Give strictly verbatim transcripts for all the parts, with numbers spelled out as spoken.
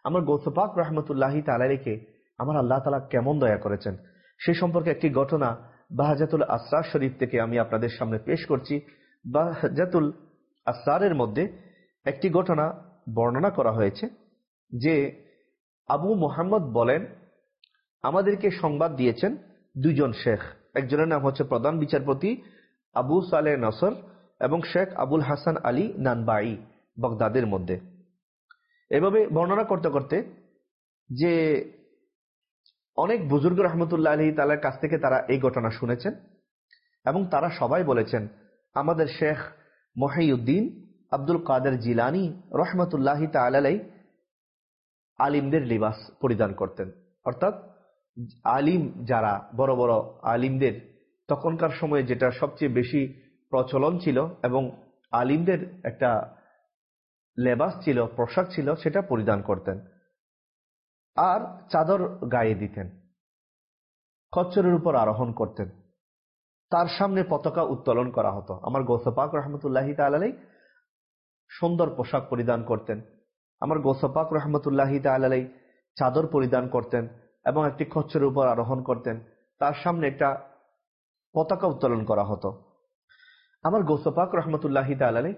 আমার গৌস পাক রহমতুল্লাহি তাআলাকে আমার আল্লাহ তাআলা কেমন দয়া করেছেন সে সম্পর্কে একটি ঘটনা বাহজাতুল আসরার শরীফ থেকে আমি আপনাদের সামনে পেশ করছি। বাহজাতুল আসরারের মধ্যে একটি ঘটনা বর্ণনা করা হয়েছে যে আবু মুহাম্মদ বলেন, আমাদেরকে সংবাদ দিয়েছেন দুইজন শেখ, একজনের নাম হচ্ছে প্রধান বিচারপতি আবু সালেহ নসর এবং শেখ আবুল হাসান আলী নানবাই বাগদাদের মধ্যে। এভাবে বর্ণনা করতে করতে যে অনেক বুজুর্গ রহমতুল্লাহ আলাইহি তাআলার কাছ থেকে তারা এই ঘটনা শুনেছেন এবং তারা সবাই বলেছেন আমাদের শেখ মহিউদ্দিন আব্দুল কাদের জিলানী রহমতুল্লাহি তাআলা আলাইহি আলিমদের লিবাস পরিধান করতেন। অর্থাৎ আলিম যারা বড় বড় আলিমদের তখনকার সময়ে যেটা সবচেয়ে বেশি প্রচলন ছিল এবং আলিমদের একটা লেবাস ছিল, পোশাক ছিল, সেটা পরিধান করতেন আর চাদর গায়ে দিতেন, খচ্চরের উপর আরোহণ করতেন, তার সামনে পতাকা উত্তোলন করা হতো। আমার গৌস পাক রহমতুল্লাহি তাআলা আলাইহি সুন্দর পোশাক পরিধান করতেন, আমার গৌস পাক রহমতুল্লাহি তাআলা আলাইহি চাদর পরিধান করতেন এবং একটি খচ্চরের উপর আরোহণ করতেন, তার সামনে একটা পতাকা উত্তোলন করা হতো। আমার গৌস পাক রহমতুল্লাহি তাআলা আলাইহি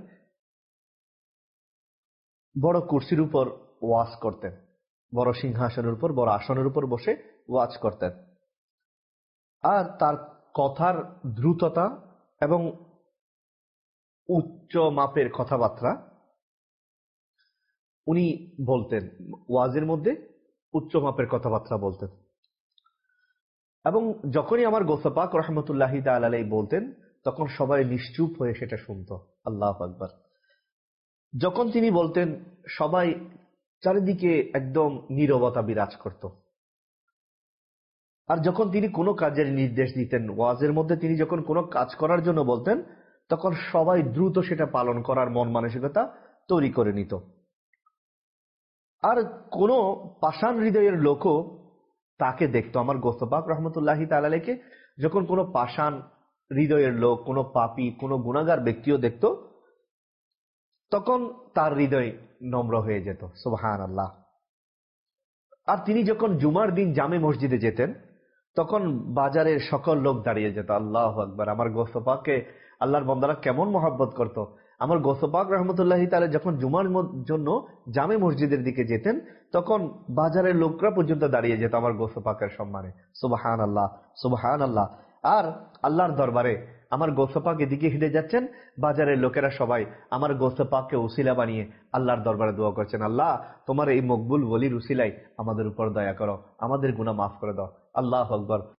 বড় কুরসির উপর ওয়াজ করতেন, বড় সিংহাসনের উপর বড় আসনের উপর বসে ওয়াজ করতেন। আর তার কথার দ্রুততা এবং উচ্চ মাপের কথাবার্তা উনি বলতেন, ওয়াজের মধ্যে উচ্চ মাপের কথাবার্তা বলতেন। এবং যখনই আমার গৌস পাক রহমতুল্লাহি তাআলা আলাইহি বলতেন তখন সবাই নিশ্চুপ হয়ে সেটা শুনত। আল্লাহু আকবার। যখন তিনি বলতেন সবাই চারিদিকে একদম নীরবতা বিরাজ করত। আর যখন তিনি কোনো কাজের নির্দেশ দিতেন, ওয়াজের মধ্যে তিনি যখন কোনো কাজ করার জন্য বলতেন তখন সবাই দ্রুত সেটা পালন করার মন মানসিকতা তৈরি করে নিত। আর কোন পাষাণ হৃদয়ের লোকও তাকে দেখতো। আমার গৌস পাক রহমতুল্লাহি তাআলা আলাইহিকে যখন কোনো পাষাণ হৃদয়ের লোক, কোনো পাপী, কোনো গুনাহগার ব্যক্তিও দেখত তখন তার হৃদয় নম্র হয়ে যেত। সুবহানাল্লাহ। আর তিনি যখন জুমার দিন জামে মসজিদে যেতেন তখন বাজারের সকল লোক দাঁড়িয়ে যেত। আল্লাহু আকবার। আমার গৌস পাককে আল্লাহর বান্দারা কেমন মহব্বত করত। আমার গৌস পাক রহমতুল্লাহি তাআলা যখন জুমার জন্য জামে মসজিদের দিকে যেতেন তখন বাজারের লোকরা পর্যন্ত দাঁড়িয়ে যেত আমার গৌস পাকের সম্মানে। সুবহানাল্লাহ, সুবহানাল্লাহ। আর আল্লাহর দরবারে আমার গৌস পাক এদিকে হেঁটে যাচ্ছেন, বাজারের লোকেরা সবাই আমার গৌস পাককে উসিলা বানিয়ে আল্লাহর দরবারে দোয়া করছেন, আল্লাহ তোমার এই মকবুল ওলির উসিলাই আমাদের উপর দয়া করো, আমাদের গুনাহ মাফ করে দাও। আল্লাহু আকবার।